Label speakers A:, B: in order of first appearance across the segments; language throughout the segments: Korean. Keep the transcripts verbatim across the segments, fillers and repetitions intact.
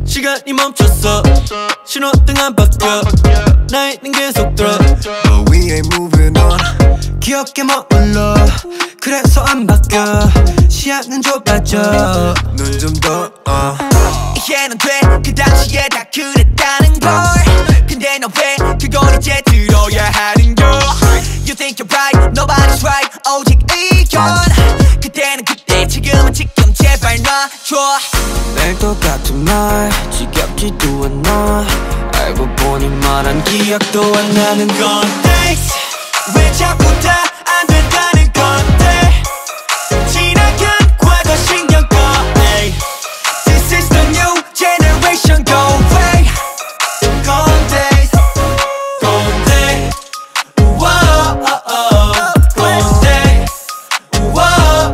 A: 시간이 멈췄어. 신호등 안 바뀌어. 나의 는 계속 들어.
B: But we ain't moving on.
A: 기억에 머물러. 그래서 안 바뀌어. 시야는 좁아져.
B: 눈 좀 더 uh.
A: 이해는 돼. 그 당시에 다 그랬다는 걸. 근데 너 왜 그걸 이제 들어야 하는 걸. You think you're right, nobody's right. 오직 의견. 그때는 그때 지금은 지금 제발 놔줘.
B: 매일 똑같은 말 지겹지도 않아. 알고 보니 말한 기억도 안 나는
A: 건데 왜 자꾸 다 안 된다는 건데. 지나간 과거 신경 꺼. This is the new generation. Go away. 건데 건데 우와 건데 우와.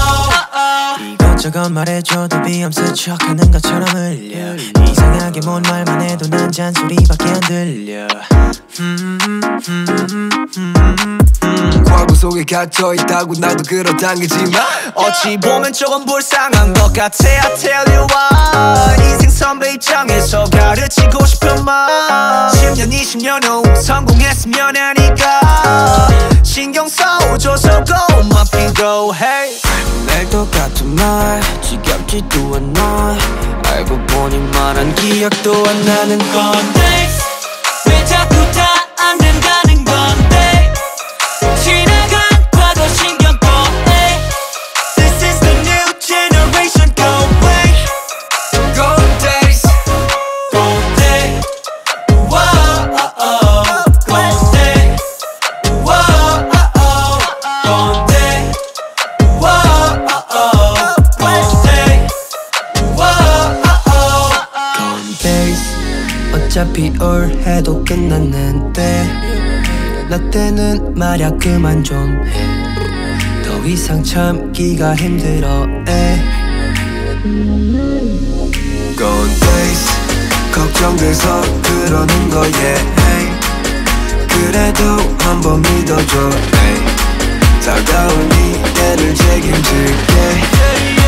A: 이것저것 말해줘도 비염스 척하는 것처럼 흘려. 이상하게 뭔 말만 해도 난 잔소리밖에 안 들려. 음, 음, 음, 음, 음.
B: 과거 속에 갇혀있다고 나도 그렇다기지만
A: 어찌 보면 조금 불쌍한 것 같아. I tell you why. 인생 선배 입장에서 가르치고 싶은 말. 십 년 이십 년 후 성공했으면 하니까 신경 써줘서 고맙긴 go hey.
B: 매일 똑같은 말 지겹지도 않아. 알고 보니 말한 기억도 안 나는
A: 건데 왜 자꾸 다 안 된다는 건데. 지나간 과거 신경 꺼. This is the new generation. Go away.
B: Golden days
A: 건데 우와 건데 우와 건데 우와 건데 우와.
B: days 어차피 올해도 끝났는데 나 때는 말야 그만 좀 해. 더 이상 참기가 힘들어 에. Gone days 걱정돼서 그러는 거야 hey. 그래도 한번 믿어줘 hey. 다가올 미래를 책임질게